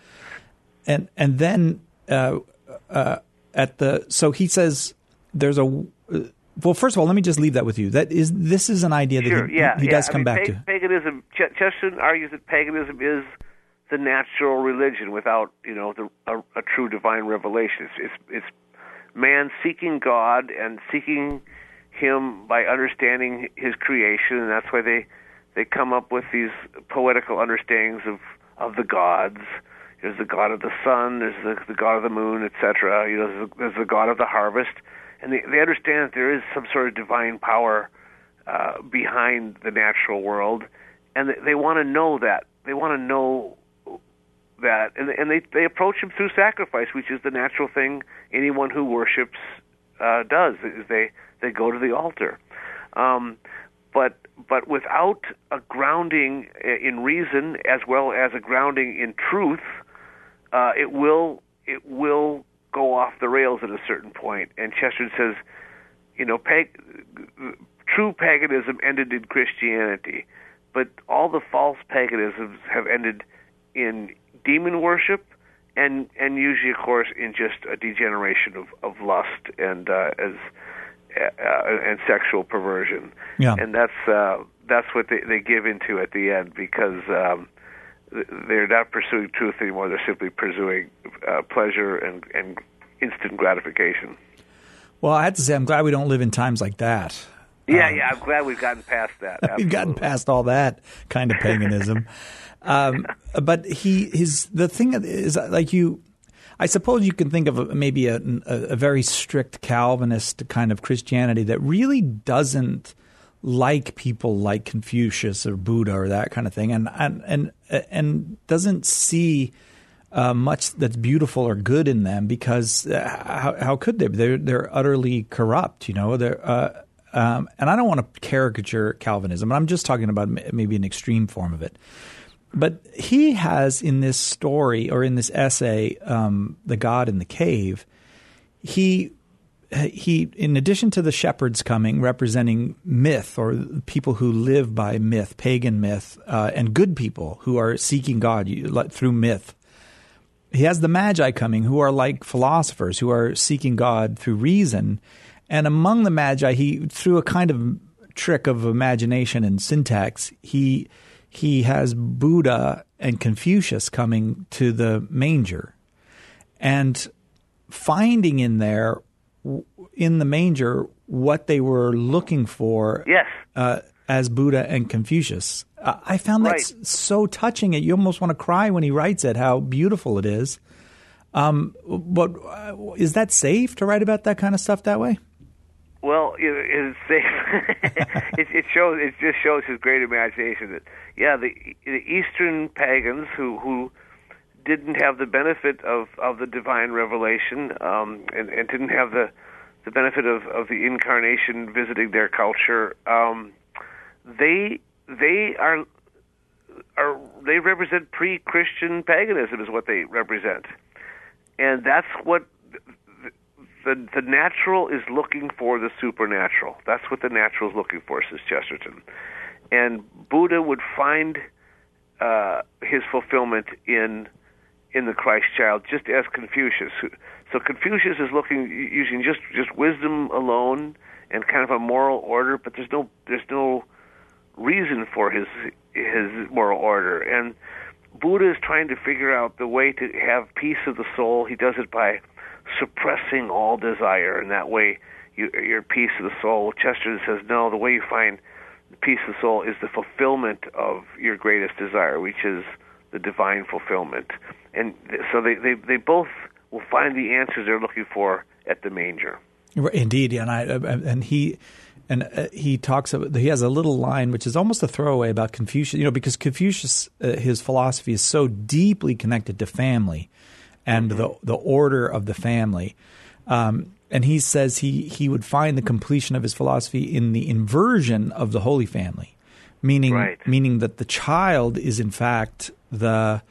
and and then uh, uh, at the so he says there's a uh, well. First of all, let me just leave that with you. That is this is an idea that sure, he, yeah, he yeah. does I come mean, back pag- to. Paganism. Ch- Chesterton argues that paganism is the natural religion without you know the, a, a true divine revelation. It's, it's it's man seeking God and seeking Him by understanding His creation, and that's why they they come up with these poetical understandings of, of the gods. There's the god of the sun, there's the, the god of the moon, et cetera. You know, there's the, there's the god of the harvest, and they, they understand that there is some sort of divine power uh, behind the natural world, and they, they want to know that. They want to know that, and, and they they approach Him through sacrifice, which is the natural thing anyone who worships uh, does. Is they they go to the altar. Um, But but without a grounding in reason as well as a grounding in truth, uh, it will it will go off the rails at a certain point. And Chesterton says, you know, pag- true paganism ended in Christianity, but all the false paganisms have ended in demon worship, and and usually, of course, in just a degeneration of, of lust and uh, as uh, and sexual perversion. Yeah. And that's uh, that's what they, they give into at the end, because um, they're not pursuing truth anymore. They're simply pursuing uh, pleasure and, and instant gratification. Well, I have to say, I'm glad we don't live in times like that. Yeah, um, yeah, I'm glad we've gotten past that. We've Absolutely. gotten past all that kind of paganism. um, but he, his, the thing is, like you, I suppose you can think of a, maybe a, a, a very strict Calvinist kind of Christianity that really doesn't like people like Confucius or Buddha or that kind of thing, and and and, and doesn't see uh, much that's beautiful or good in them, because uh, how, how could they? They're they're utterly corrupt, you know. They're uh, um, and I don't want to caricature Calvinism, but I'm just talking about maybe an extreme form of it. But he has in this story, or in this essay, um, The God in the Cave, he he in addition to the shepherds coming, representing myth, or people who live by myth, pagan myth, uh, and good people who are seeking God through myth, he has the Magi coming, who are like philosophers, who are seeking God through reason. And among the Magi, he, through a kind of trick of imagination and syntax, he he has Buddha and Confucius coming to the manger, and finding in there, in the manger, what they were looking for. Yes. Uh, as Buddha and Confucius. Uh, I found that Right. s- so touching. It you almost want to cry when he writes it. How beautiful it is. Um, but uh, is that safe to write about that kind of stuff that way? Well, it, it's safe. it, it shows. It just shows his great imagination. That yeah, the, the Eastern pagans who who didn't have the benefit of, of the divine revelation, um, and, and didn't have the the benefit of, of the incarnation visiting their culture. Um, they they are are they represent pre-Christian paganism, is what they represent, and that's what. The, the natural is looking for the supernatural. That's what the natural is looking for, says Chesterton. And Buddha would find uh, his fulfillment in in the Christ child, just as Confucius. So Confucius is looking using just, just wisdom alone and kind of a moral order, but there's no there's no reason for his his moral order. And Buddha is trying to figure out the way to have peace of the soul. He does it by suppressing all desire, and that way you, your peace of the soul. Chesterton says, no, the way you find the peace of the soul is the fulfillment of your greatest desire, which is the divine fulfillment. And so they, they, they both will find the answers they're looking for at the manger. Indeed, and I and he and uh, he talks about, he has a little line which is almost a throwaway about Confucius, you know, because Confucius, uh, his philosophy is so deeply connected to family and the the order of the family. Um, and he says he, he would find the completion of his philosophy in the inversion of the Holy Family, meaning right. meaning that the child is in fact the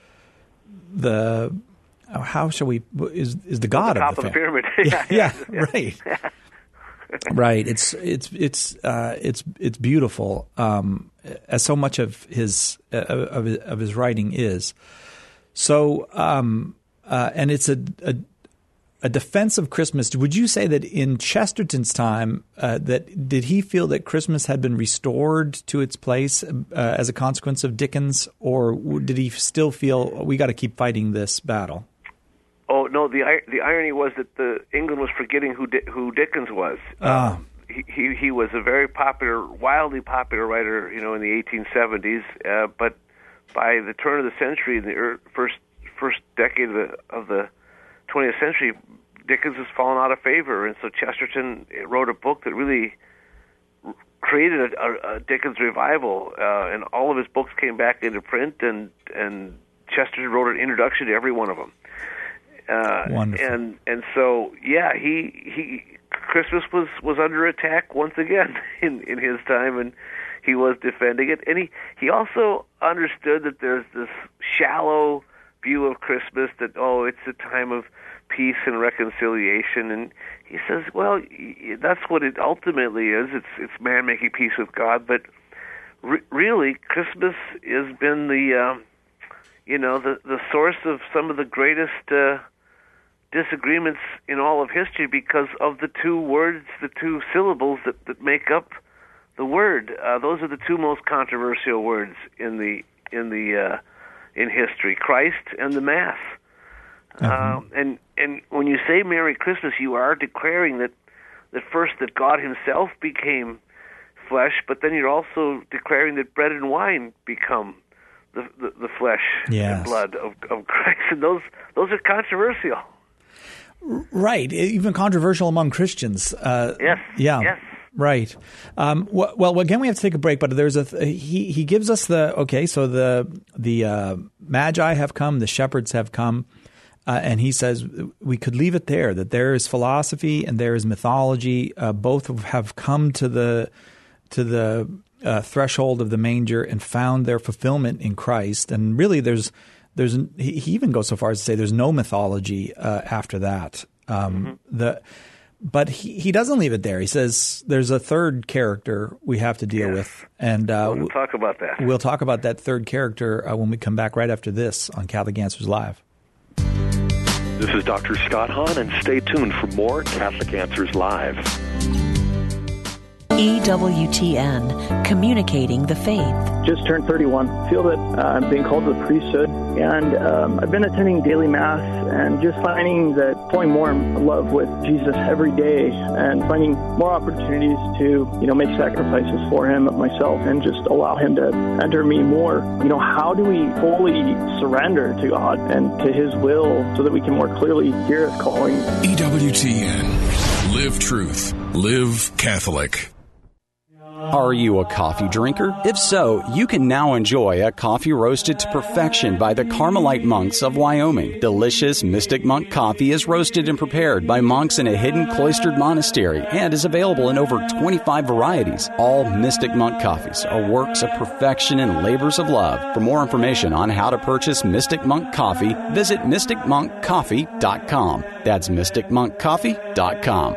the how shall we is is the god the top of the, of the pyramid. yeah, yeah, yeah, right, right. It's it's it's uh, it's it's beautiful, um, as so much of his uh, of his, of his writing is. So. Um, Uh, and it's a, a a defense of Christmas. Would you say that in Chesterton's time, uh, that did he feel that Christmas had been restored to its place uh, as a consequence of Dickens, or did he still feel we got to keep fighting this battle? Oh no, the the irony was that the England was forgetting who Di- who Dickens was. Ah. Um, he, he he was a very popular, wildly popular writer, you know, in the eighteen seventies. Uh, but by the turn of the century, in the er, first first decade of the, of the twentieth century, Dickens has fallen out of favor, and so Chesterton wrote a book that really created a, a, a Dickens revival, uh, and all of his books came back into print, and and Chesterton wrote an introduction to every one of them. Uh, Wonderful. And and so yeah, he he Christmas was, was under attack once again in, in his time, and he was defending it, and he he also understood that there's this shallow view of Christmas that, oh, it's a time of peace and reconciliation, and he says, well, that's what it ultimately is. It's it's man making peace with God, but re- really, Christmas has been the, uh, you know, the, the source of some of the greatest uh, disagreements in all of history because of the two words, the two syllables that, that make up the word. Uh, those are the two most controversial words in the in the uh, in history: Christ and the Mass. Mm-hmm. Um, and and when you say Merry Christmas, you are declaring that that first that God Himself became flesh, but then you're also declaring that bread and wine become the the, the flesh yes. and blood of, of Christ, and those those are controversial. Right, even controversial among Christians. Uh, yes. Yeah. Yes. Right. Um, well, well, again, we have to take a break, but there's a th- he he gives us the okay. So the the uh, Magi have come, the shepherds have come. Uh, and he says we could leave it there, that there is philosophy and there is mythology. Uh, both have come to the to the uh, threshold of the manger and found their fulfillment in Christ. And really, there's there's he, he even goes so far as to say there's no mythology uh, after that. Um, mm-hmm. The but he, he doesn't leave it there. He says there's a third character we have to deal yes. with, and uh, we'll talk about that. We'll talk about that third character uh, when we come back right after this on Catholic Answers Live. This is Doctor Scott Hahn, and stay tuned for more Catholic Answers Live. E W T N, communicating the faith. Just turned thirty-one. Feel that uh, I'm being called to the priesthood, and um, I've been attending daily mass and just finding that falling more in love with Jesus every day, and finding more opportunities to, you know, make sacrifices for Him myself, and just allow Him to enter me more. You know, how do we fully surrender to God and to His will so that we can more clearly hear His calling? E W T N. Live truth. Live Catholic. Are you a coffee drinker? If so, you can now enjoy a coffee roasted to perfection by the Carmelite monks of Wyoming. Delicious Mystic Monk coffee is roasted and prepared by monks in a hidden cloistered monastery and is available in over twenty-five varieties. All Mystic Monk coffees are works of perfection and labors of love. For more information on how to purchase Mystic Monk coffee, visit mystic monk coffee dot com. That's mystic monk coffee dot com.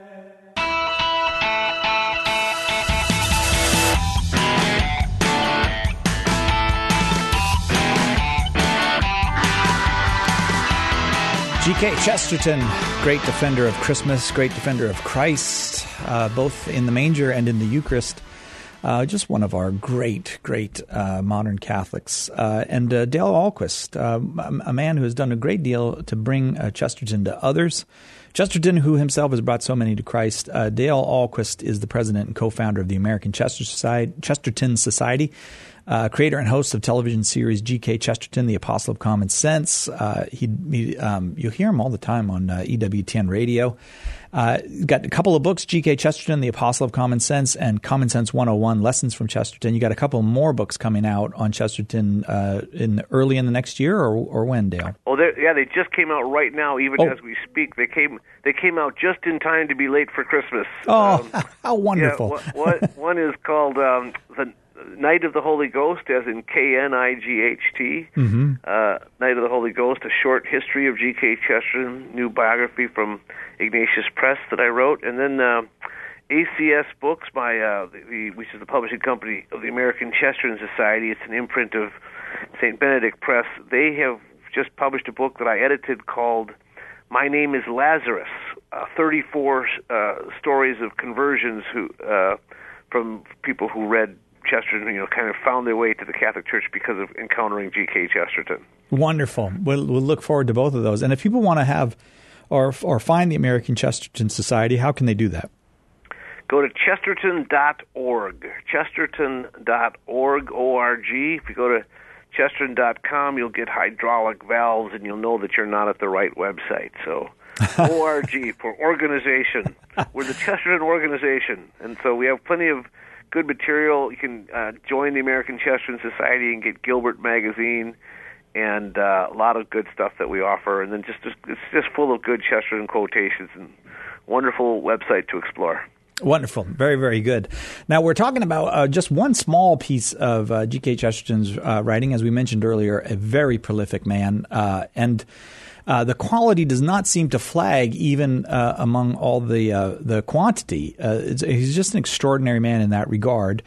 G K Chesterton, great defender of Christmas, great defender of Christ, uh, both in the manger and in the Eucharist. Uh, just one of our great, great uh, modern Catholics. Uh, and uh, Dale Ahlquist, uh, a man who has done a great deal to bring uh, Chesterton to others. Chesterton, who himself has brought so many to Christ. Uh, Dale Ahlquist is the president and co-founder of the American Chester Society, Chesterton Society. Uh, creator and host of television series G K Chesterton, the Apostle of Common Sense. Uh, he, he um, you'll hear him all the time on uh, E W T N Radio. Uh, got a couple of books, G K Chesterton, the Apostle of Common Sense, and Common Sense one oh one, Lessons from Chesterton. You got a couple more books coming out on Chesterton uh, in early in the next year, or or when, Dale? Oh, yeah, they just came out right now, even oh. as we speak. They came they came out just in time to be late for Christmas. Oh, um, how wonderful! Yeah, what, one is called um, the Night of the Holy Ghost, as in K N I G H T. Mm-hmm. Uh, Night of the Holy Ghost, a short history of G K Chesterton, new biography from Ignatius Press that I wrote. And then uh, A C S Books, by uh, the, the, which is the publishing company of the American Chesterton Society. It's an imprint of Saint Benedict Press. They have just published a book that I edited called My Name is Lazarus, uh, thirty-four uh, stories of conversions who uh, from people who read Chesterton, you know, kind of found their way to the Catholic Church because of encountering G K Chesterton. Wonderful. We'll, we'll look forward to both of those. And if people want to have or or find the American Chesterton Society, how can they do that? Go to chesterton dot org. chesterton dot org, O R G. If you go to chesterton dot com, you'll get hydraulic valves, and you'll know that you're not at the right website. So O R G for organization. We're the Chesterton organization. And so we have plenty of good material. You can uh, join the American Chesterton Society and get Gilbert Magazine, and uh, a lot of good stuff that we offer. And then just, just it's just full of good Chesterton quotations, and wonderful website to explore. Wonderful. Very, very good. Now, we're talking about uh, just one small piece of uh, G K Chesterton's uh, writing. As we mentioned earlier, a very prolific man. Uh, and uh, the quality does not seem to flag even uh, among all the uh, the quantity. Uh, it's, he's just an extraordinary man in that regard.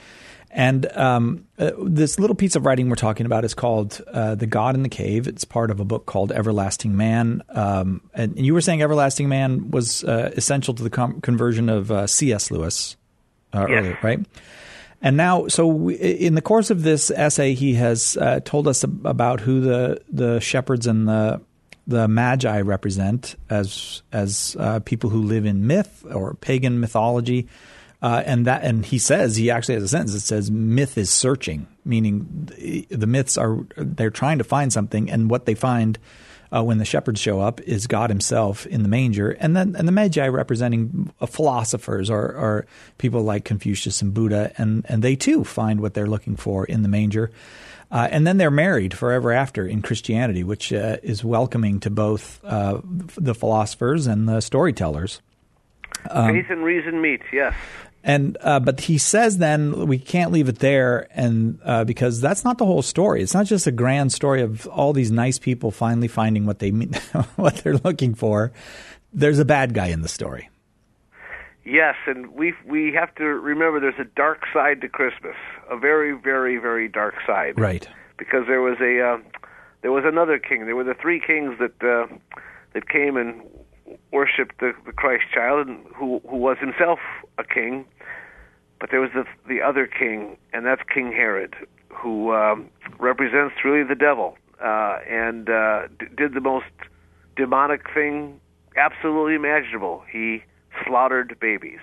And um, uh, this little piece of writing we're talking about is called uh, The God in the Cave. It's part of a book called Everlasting Man. Um, and you were saying Everlasting Man was uh, essential to the com- conversion of uh, C S. Lewis uh, yes. earlier, right? And now, so we, in the course of this essay, he has uh, told us ab- about who the, the shepherds and the the Magi represent as as uh, people who live in myth or pagan mythology. Uh, and that, and he says, he actually has a sentence that says, myth is searching, meaning the myths are, they're trying to find something, and what they find uh, when the shepherds show up is God himself in the manger. And then, and the Magi representing uh, philosophers or, or people like Confucius and Buddha, and, and they too find what they're looking for in the manger. Uh, and then they're married forever after in Christianity, which uh, is welcoming to both uh, the philosophers and the storytellers. Um, Faith and reason meet, yes. And uh, but he says then we can't leave it there, and uh, because that's not the whole story. It's not just a grand story of all these nice people finally finding what they what they're looking for. There's a bad guy in the story. Yes, and we we have to remember there's a dark side to Christmas, a very, very, very dark side. Right. Because there was a uh, there was another king. There were the three kings that uh, that came and worshipped the, the Christ child, and who who was himself a king. But there was the the other king, and that's King Herod, who um, represents really the devil, uh, and uh, d- did the most demonic thing absolutely imaginable. He slaughtered babies.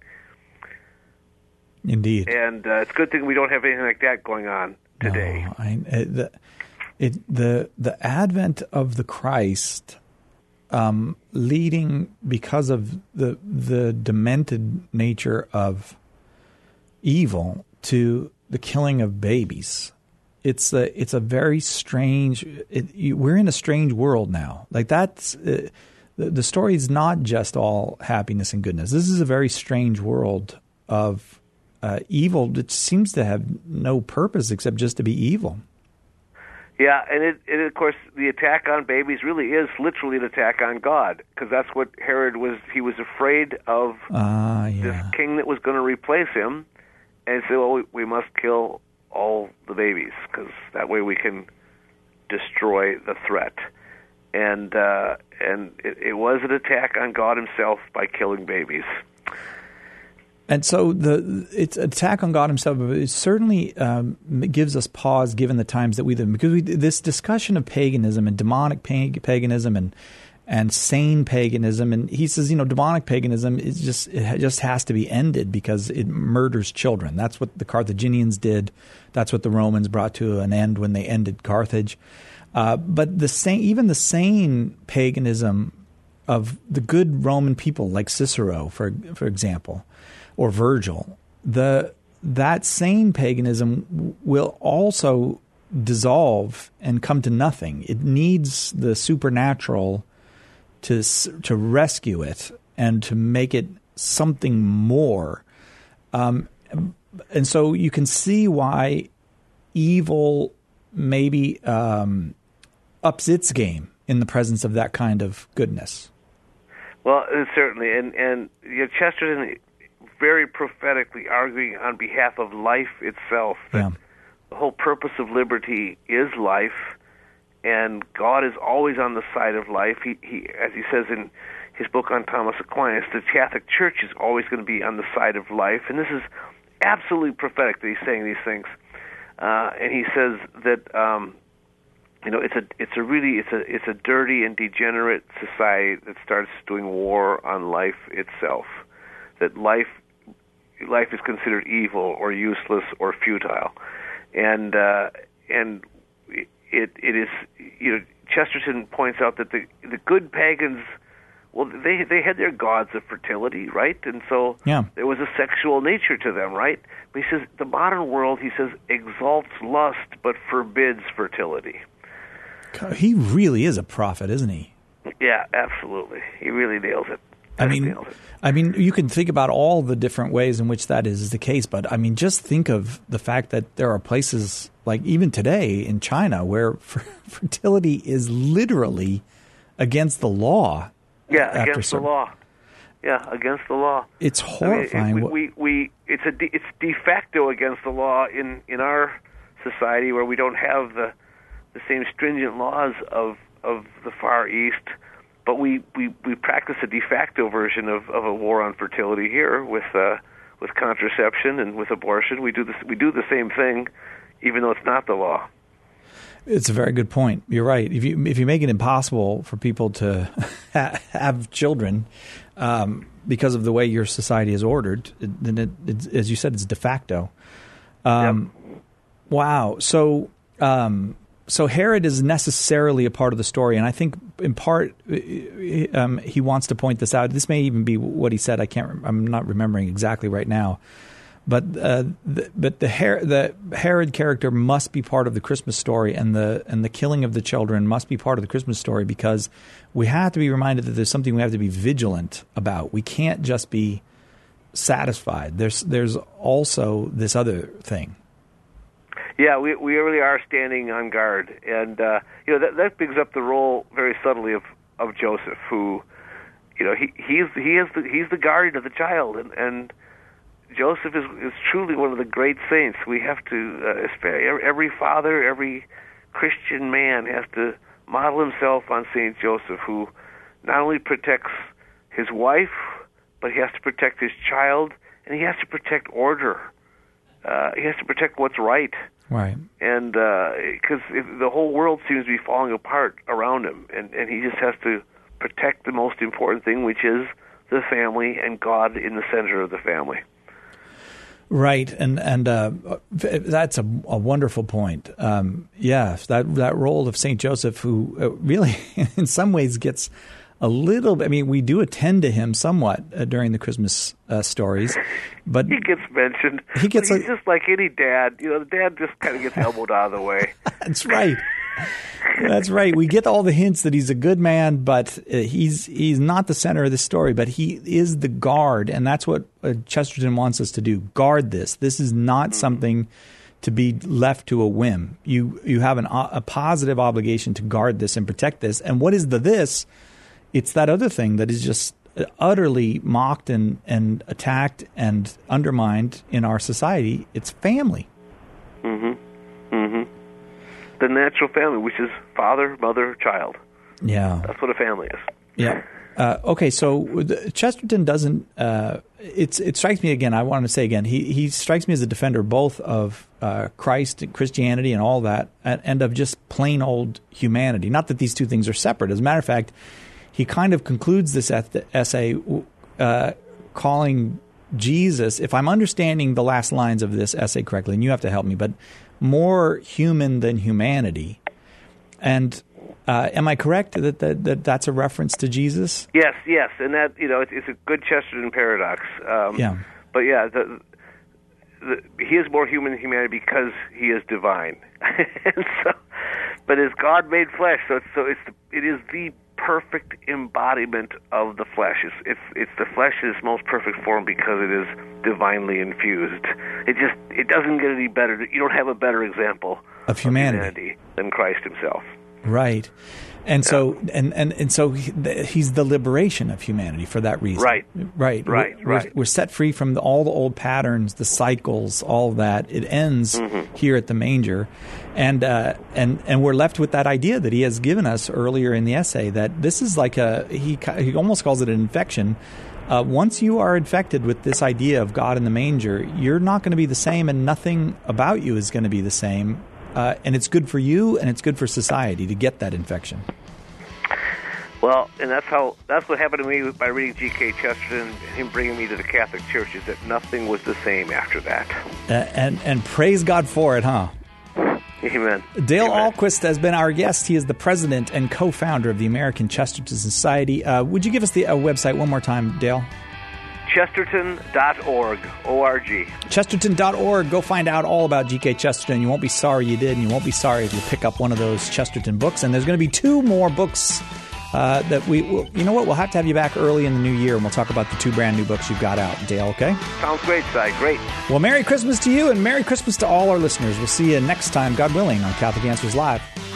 Indeed. And uh, it's a good thing we don't have anything like that going on today. No, I, it, the, it, the, the advent of the Christ um, leading, because of the the demented nature of evil, to the killing of babies. It's a, it's a very strange it, – you, we're in a strange world now. Like that's uh, – the, the story is not just all happiness and goodness. This is a very strange world of uh, evil that seems to have no purpose except just to be evil. Yeah, and, it, and of course, the attack on babies really is literally an attack on God, because that's what Herod was. He was afraid of uh, yeah. this king that was going to replace him, and he said, well, we, we must kill all the babies, because that way we can destroy the threat. And uh, and it, it was an attack on God himself by killing babies. And so the it's attack on God himself, but it certainly um, gives us pause given the times that we live in, because we, this discussion of paganism and demonic pag- paganism and and sane paganism, and he says, you know, demonic paganism is just it just has to be ended because it murders children. That's what the Carthaginians did. That's what the Romans brought to an end when they ended Carthage. Uh, but the same, even the sane paganism of the good Roman people like Cicero, for for example, or Virgil, the that sane paganism will also dissolve and come to nothing. It needs the supernatural to to rescue it and to make it something more. Um, and so you can see why evil maybe um, ups its game in the presence of that kind of goodness. Well, certainly, and and you know, Chesterton very prophetically arguing on behalf of life itself. That yeah. The whole purpose of liberty is life, and God is always on the side of life. He, he, as he says in his book on Thomas Aquinas, the Catholic Church is always going to be on the side of life, and this is absolutely prophetic that he's saying these things. Uh, and he says that um, you know it's a it's a really it's a it's a dirty and degenerate society that starts doing war on life itself. That life life is considered evil or useless or futile, and uh, and it it is you know Chesterton points out that the the good pagans, well, they they had their gods of fertility, right? And so yeah. there was a sexual nature to them, right? But he says the modern world, he says, exalts lust but forbids fertility. He really is a prophet, isn't he? Yeah, absolutely. He really nails it. I mean, I mean, you can think about all the different ways in which that is the case, but I mean, just think of the fact that there are places like even today in China where fertility is literally against the law. Yeah, against the law. Yeah, against the law. It's horrifying. I mean, it, we, we, we it's a de, it's de facto against the law in, in our society, where we don't have the the same stringent laws of of the Far East, but we, we, we practice a de facto version of, of a war on fertility here with uh, with contraception and with abortion. We do this we do the same thing, even though it's not the law. It's a very good point. You're right. If you if you make it impossible for people to have children um, because of the way your society is ordered, then it, it's, as you said, it's de facto. Um, yep. Wow. So um, so Herod is necessarily a part of the story, and I think in part um, he wants to point this out. This may even be what he said. I can't. I'm not remembering exactly right now. But uh, the, but the, Her- the Herod character must be part of the Christmas story, and the and the killing of the children must be part of the Christmas story, because we have to be reminded that there's something we have to be vigilant about. We can't just be satisfied. There's there's also this other thing. Yeah, we we really are standing on guard, and uh, you know that that bigs up the role very subtly of, of Joseph, who, you know, he he's he is the, he's the guardian of the child, and. and Joseph is, is truly one of the great saints. We have to, uh, every father, every Christian man has to model himself on Saint Joseph, who not only protects his wife, but he has to protect his child, and he has to protect order. Uh, he has to protect what's right. Right. And because uh, the whole world seems to be falling apart around him, and, and he just has to protect the most important thing, which is the family and God in the center of the family. Right, and and uh, that's a, a wonderful point. Um, yeah, that that role of Saint Joseph, who uh, really, in some ways, gets a little bit. I mean, we do attend to him somewhat uh, during the Christmas uh, stories, but he gets mentioned. He gets. But he's a, just like any dad. You know, the dad just kind of gets elbowed out of the way. That's right. That's right. We get all the hints that he's a good man, but uh, he's he's not the center of the story. But he is the guard, and that's what uh, Chesterton wants us to do: guard this. This is not something to be left to a whim. You you have an, a positive obligation to guard this and protect this. And what is the this? It's that other thing that is just utterly mocked and, and attacked and undermined in our society. It's family. Mm-hmm. Mm-hmm. The natural family, which is father, mother, child. Yeah. That's what a family is. Yeah. Uh, okay, so the, Chesterton doesn't uh, – it's it strikes me again, I want to say again, he, he strikes me as a defender both of uh, Christ and Christianity and all that, and, and of just plain old humanity. Not that these two things are separate. As a matter of fact, he kind of concludes this essay uh, calling Jesus, if I'm understanding the last lines of this essay correctly, and you have to help me, but more human than humanity. And uh, am I correct that, that that that's a reference to Jesus? Yes, yes, and that you know it's, it's a good Chesterton paradox. Um, yeah, but yeah, the, the, he is more human than humanity because he is divine. and so, but is God made flesh? So it's, so it's the, it is the perfect embodiment of the flesh. It's, it's it's the flesh in its most perfect form because it is divinely infused. It just it doesn't get any better. You don't have a better example of humanity, of humanity than Christ himself. Right. And so and, and, and so he's the liberation of humanity for that reason. Right. Right. Right. We're, right. we're set free from the, all the old patterns, the cycles, all that. It ends mm-hmm. here at the manger. And uh, and and we're left with that idea that he has given us earlier in the essay, that this is like a he he almost calls it an infection. Uh, once you are infected with this idea of God in the manger, you're not going to be the same, and nothing about you is going to be the same. Uh, and it's good for you, and it's good for society to get that infection. Well, and that's how that's what happened to me by reading G K Chesterton and him bringing me to the Catholic Church, is that nothing was the same after that. Uh, and and praise God for it, huh? Amen. Dale Amen. Ahlquist has been our guest. He is the president and co-founder of the American Chesterton Society. Uh, would you give us the uh, website one more time, Dale? Chesterton dot org, O R G. Chesterton dot org. Go find out all about G K Chesterton. You won't be sorry you did, and you won't be sorry if you pick up one of those Chesterton books. And there's going to be two more books uh, that we will, you know what, we'll have to have you back early in the new year, and we'll talk about the two brand new books you've got out, Dale, okay? Sounds great, Si. Great. Well, Merry Christmas to you, and Merry Christmas to all our listeners. We'll see you next time, God willing, on Catholic Answers Live.